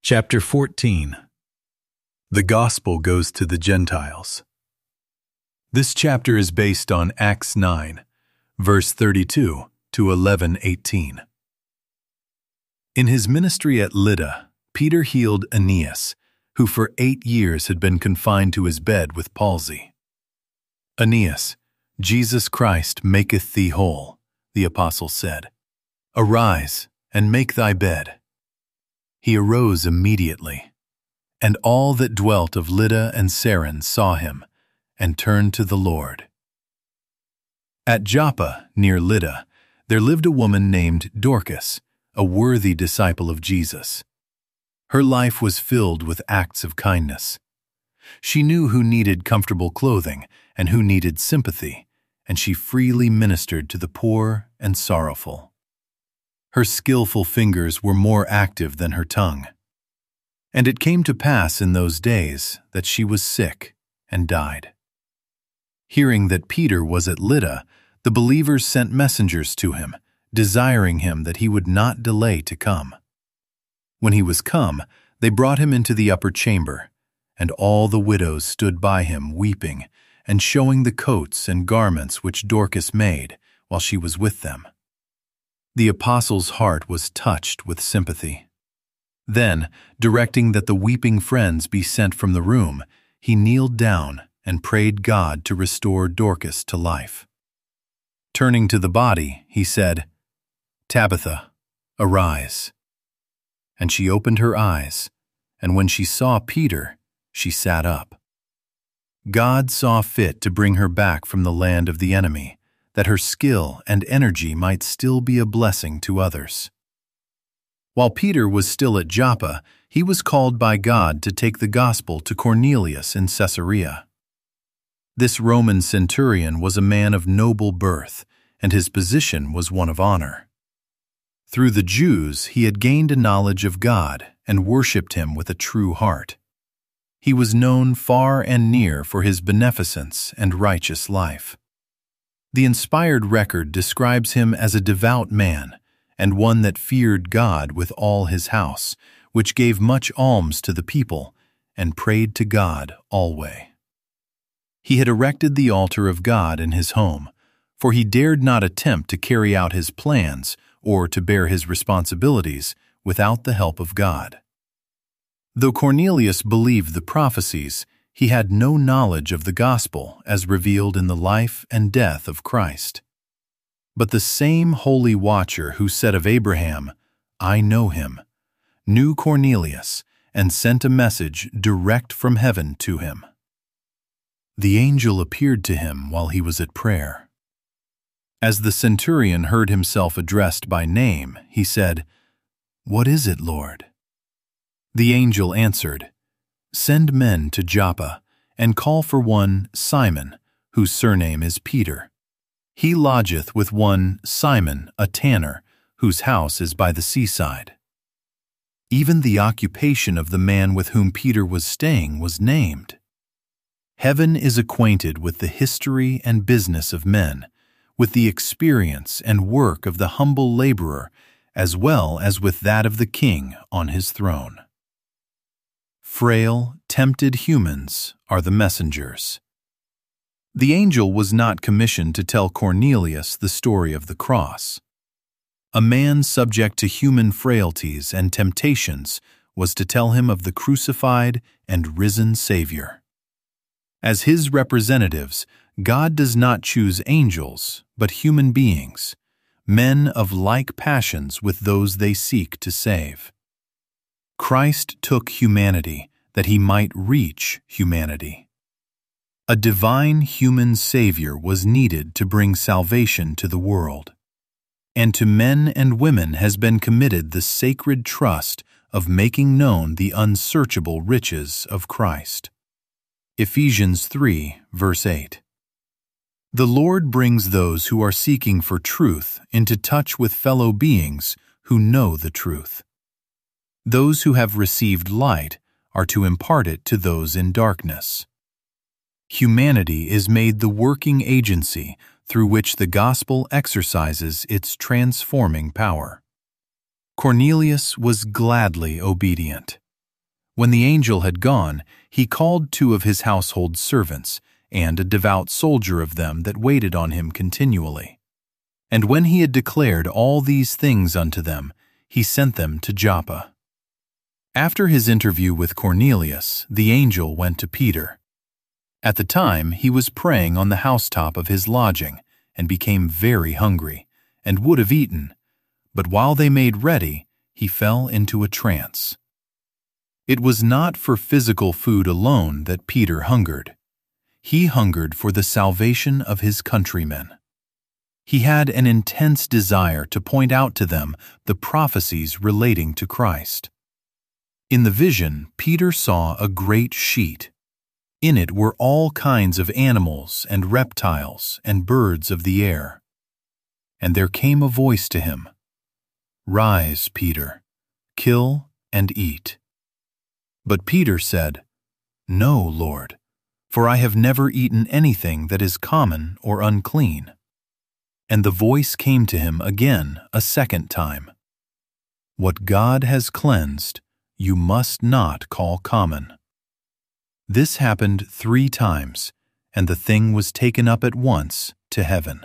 Chapter 14. The Gospel Goes to the Gentiles. This chapter is based on Acts 9, verse 32 to 11:18. In his ministry at Lydda, Peter healed Aeneas, who for 8 years had been confined to his bed with palsy. "Aeneas, Jesus Christ maketh thee whole," the apostle said. "Arise, and make thy bed." He arose immediately, and all that dwelt of Lydda and Saron saw him, and turned to the Lord. At Joppa, near Lydda, there lived a woman named Dorcas, a worthy disciple of Jesus. Her life was filled with acts of kindness. She knew who needed comfortable clothing and who needed sympathy, and she freely ministered to the poor and sorrowful. Her skillful fingers were more active than her tongue. And it came to pass in those days that she was sick and died. Hearing that Peter was at Lydda, the believers sent messengers to him, desiring him that he would not delay to come. When he was come, they brought him into the upper chamber, and all the widows stood by him weeping, and showing the coats and garments which Dorcas made while she was with them. The apostle's heart was touched with sympathy. Then, directing that the weeping friends be sent from the room, he kneeled down and prayed God to restore Dorcas to life. Turning to the body, he said, "Tabitha, arise." And she opened her eyes, and when she saw Peter, she sat up. God saw fit to bring her back from the land of the enemy, that her skill and energy might still be a blessing to others. While Peter was still at Joppa, he was called by God to take the gospel to Cornelius in Caesarea. This Roman centurion was a man of noble birth, and his position was one of honor. Through the Jews, he had gained a knowledge of God and worshipped him with a true heart. He was known far and near for his beneficence and righteous life. The inspired record describes him as a devout man, and one that feared God with all his house, which gave much alms to the people, and prayed to God alway. He had erected the altar of God in his home, for he dared not attempt to carry out his plans or to bear his responsibilities without the help of God. Though Cornelius believed the prophecies, he had no knowledge of the gospel as revealed in the life and death of Christ. But the same holy watcher who said of Abraham, "I know him," knew Cornelius and sent a message direct from heaven to him. The angel appeared to him while he was at prayer. As the centurion heard himself addressed by name, he said, "What is it, Lord?" The angel answered, "Send men to Joppa, and call for one Simon, whose surname is Peter. He lodgeth with one Simon, a tanner, whose house is by the seaside." Even the occupation of the man with whom Peter was staying was named. Heaven is acquainted with the history and business of men, with the experience and work of the humble laborer, as well as with that of the king on his throne. Frail, tempted humans are the messengers. The angel was not commissioned to tell Cornelius the story of the cross. A man subject to human frailties and temptations was to tell him of the crucified and risen Savior. As his representatives, God does not choose angels, but human beings, men of like passions with those they seek to save. Christ took humanity that he might reach humanity. A divine human Savior was needed to bring salvation to the world. And to men and women has been committed the sacred trust of making known the unsearchable riches of Christ. Ephesians 3, verse 8. The Lord brings those who are seeking for truth into touch with fellow beings who know the truth. Those who have received light are to impart it to those in darkness. Humanity is made the working agency through which the gospel exercises its transforming power. Cornelius was gladly obedient. When the angel had gone, he called 2 of his household servants, and a devout soldier of them that waited on him continually. And when he had declared all these things unto them, he sent them to Joppa. After his interview with Cornelius, the angel went to Peter. At the time, he was praying on the housetop of his lodging, and became very hungry, and would have eaten. But while they made ready, he fell into a trance. It was not for physical food alone that Peter hungered. He hungered for the salvation of his countrymen. He had an intense desire to point out to them the prophecies relating to Christ. In the vision, Peter saw a great sheet. In it were all kinds of animals and reptiles and birds of the air. And there came a voice to him, "Rise, Peter, kill and eat." But Peter said, "No, Lord, for I have never eaten anything that is common or unclean." And the voice came to him again a second time, "What God has cleansed, you must not call common." This happened 3 times, and the thing was taken up at once to heaven.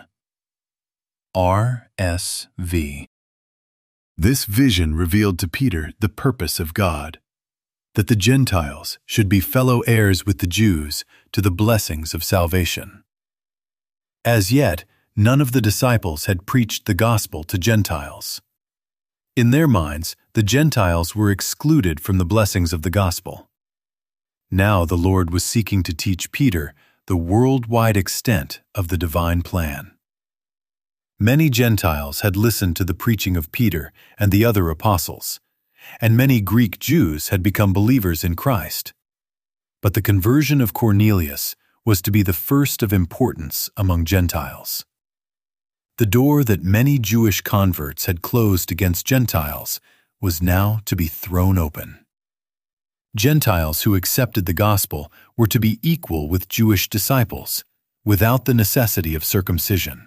RSV. This vision revealed to Peter the purpose of God, that the Gentiles should be fellow heirs with the Jews to the blessings of salvation. As yet, none of the disciples had preached the gospel to Gentiles. In their minds, the Gentiles were excluded from the blessings of the gospel. Now the Lord was seeking to teach Peter the worldwide extent of the divine plan. Many Gentiles had listened to the preaching of Peter and the other apostles, and many Greek Jews had become believers in Christ. But the conversion of Cornelius was to be the first of importance among Gentiles. The door that many Jewish converts had closed against Gentiles was now to be thrown open. Gentiles who accepted the gospel were to be equal with Jewish disciples, without the necessity of circumcision.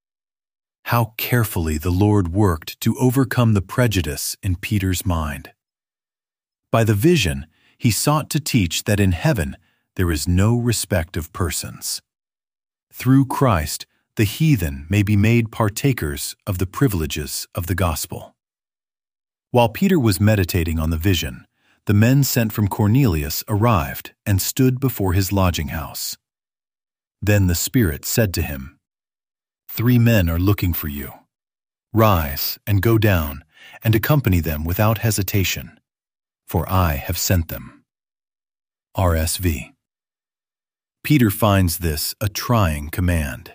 How carefully the Lord worked to overcome the prejudice in Peter's mind. By the vision, he sought to teach that in heaven there is no respect of persons. Through Christ, the heathen may be made partakers of the privileges of the gospel. While Peter was meditating on the vision, the men sent from Cornelius arrived and stood before his lodging house. Then the Spirit said to him, "3 men are looking for you. Rise and go down and accompany them without hesitation, for I have sent them." RSV. Peter finds this a trying command.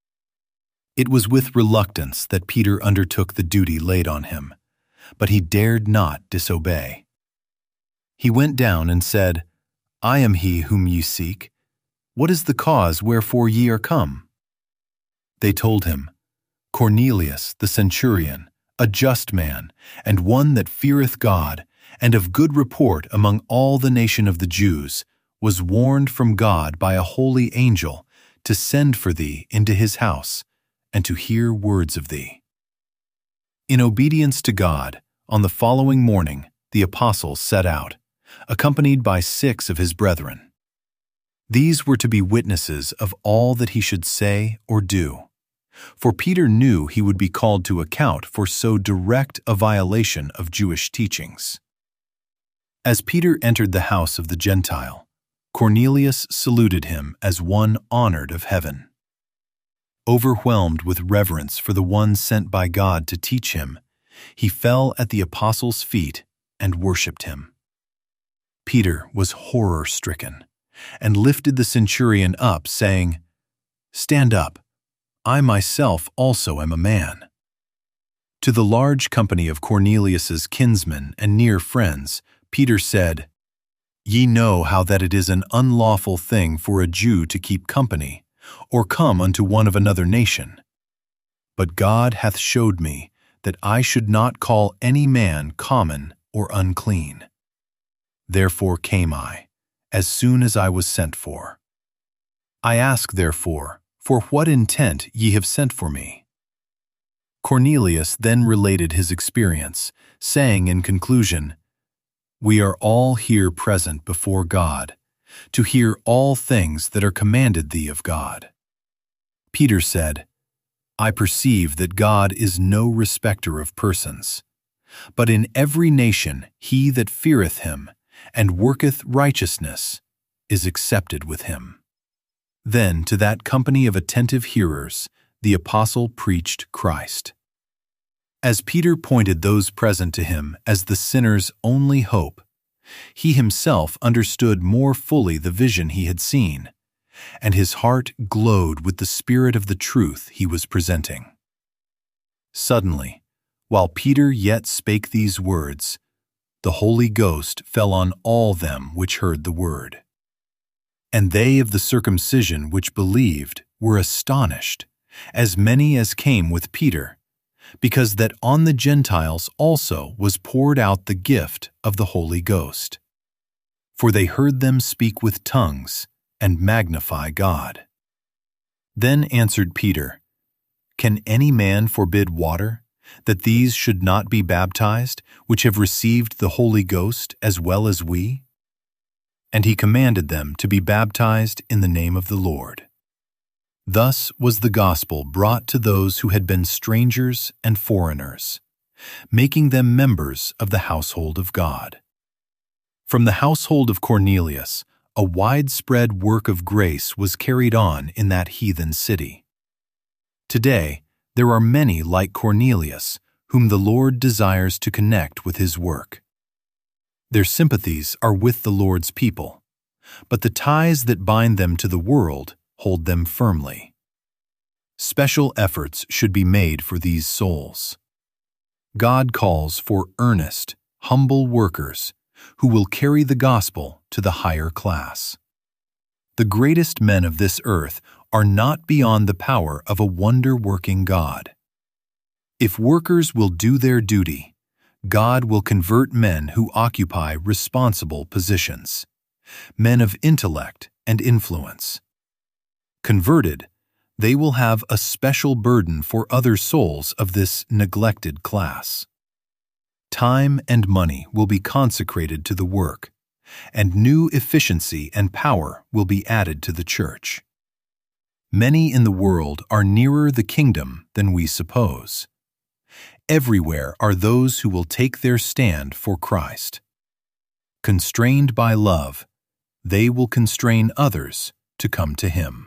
It was with reluctance that Peter undertook the duty laid on him, but he dared not disobey. He went down and said, "I am he whom ye seek. What is the cause wherefore ye are come?" They told him, "Cornelius the centurion, a just man, and one that feareth God, and of good report among all the nation of the Jews, was warned from God by a holy angel to send for thee into his house, and to hear words of thee." In obedience to God, on the following morning the apostles set out, accompanied by 6 of his brethren. These were to be witnesses of all that he should say or do, for Peter knew he would be called to account for so direct a violation of Jewish teachings. As Peter entered the house of the Gentile, Cornelius saluted him as one honored of heaven. Overwhelmed with reverence for the one sent by God to teach him, he fell at the apostles' feet and worshipped him. Peter was horror-stricken and lifted the centurion up, saying, "Stand up, I myself also am a man." To the large company of Cornelius's kinsmen and near friends, Peter said, "Ye know how that it is an unlawful thing for a Jew to keep company, or come unto one of another nation. But God hath showed me that I should not call any man common or unclean. Therefore came I, as soon as I was sent for. I ask therefore, for what intent ye have sent for me?" Cornelius then related his experience, saying in conclusion, We are all here present before God, to hear all things that are commanded thee of God. Peter said, I perceive that God is no respecter of persons, but in every nation he that feareth him and worketh righteousness is accepted with him. Then to that company of attentive hearers the apostle preached Christ. As Peter pointed those present to him as the sinner's only hope, he himself understood more fully the vision he had seen, and his heart glowed with the spirit of the truth he was presenting. Suddenly, while Peter yet spake these words, the Holy Ghost fell on all them which heard the word. And they of the circumcision which believed were astonished, as many as came with Peter, because that on the Gentiles also was poured out the gift of the Holy Ghost. For they heard them speak with tongues and magnify God. Then answered Peter, Can any man forbid water, that these should not be baptized, which have received the Holy Ghost as well as we? And he commanded them to be baptized in the name of the Lord. Thus was the gospel brought to those who had been strangers and foreigners, making them members of the household of God. From the household of Cornelius, a widespread work of grace was carried on in that heathen city. Today, there are many like Cornelius, whom the Lord desires to connect with his work. Their sympathies are with the Lord's people, but the ties that bind them to the world hold them firmly. Special efforts should be made for these souls. God calls for earnest, humble workers who will carry the gospel to the higher class. The greatest men of this earth are not beyond the power of a wonder-working God. If workers will do their duty, God will convert men who occupy responsible positions, men of intellect and influence. Converted, they will have a special burden for other souls of this neglected class. Time and money will be consecrated to the work, and new efficiency and power will be added to the church. Many in the world are nearer the kingdom than we suppose. Everywhere are those who will take their stand for Christ. Constrained by love, they will constrain others to come to him.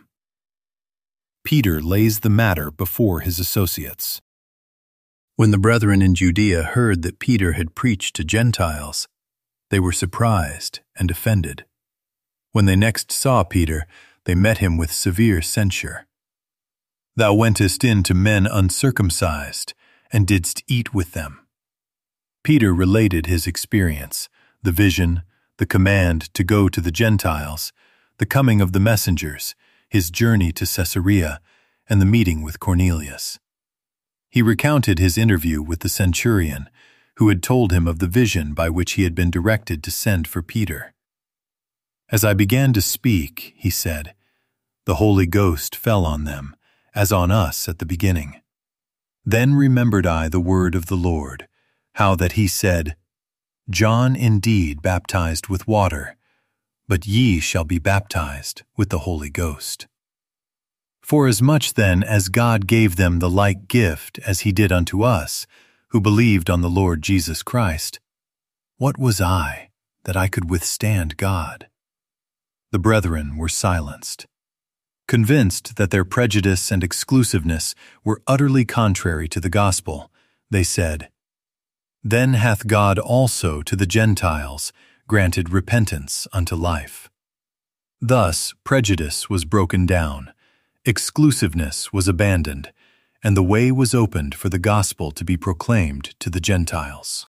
Peter lays the matter before his associates. When the brethren in Judea heard that Peter had preached to Gentiles, they were surprised and offended. When they next saw Peter, they met him with severe censure. Thou wentest in to men uncircumcised, and didst eat with them. Peter related his experience, the vision, the command to go to the Gentiles, the coming of the messengers, his journey to Caesarea, and the meeting with Cornelius. He recounted his interview with the centurion, who had told him of the vision by which he had been directed to send for Peter. As I began to speak, he said, the Holy Ghost fell on them, as on us at the beginning. Then remembered I the word of the Lord, how that he said, John indeed baptized with water, but ye shall be baptized with the Holy Ghost. Forasmuch then as God gave them the like gift as he did unto us, who believed on the Lord Jesus Christ, what was I that I could withstand God? The brethren were silenced. Convinced that their prejudice and exclusiveness were utterly contrary to the gospel, they said, Then hath God also to the Gentiles granted repentance unto life. Thus prejudice was broken down, exclusiveness was abandoned, and the way was opened for the gospel to be proclaimed to the Gentiles.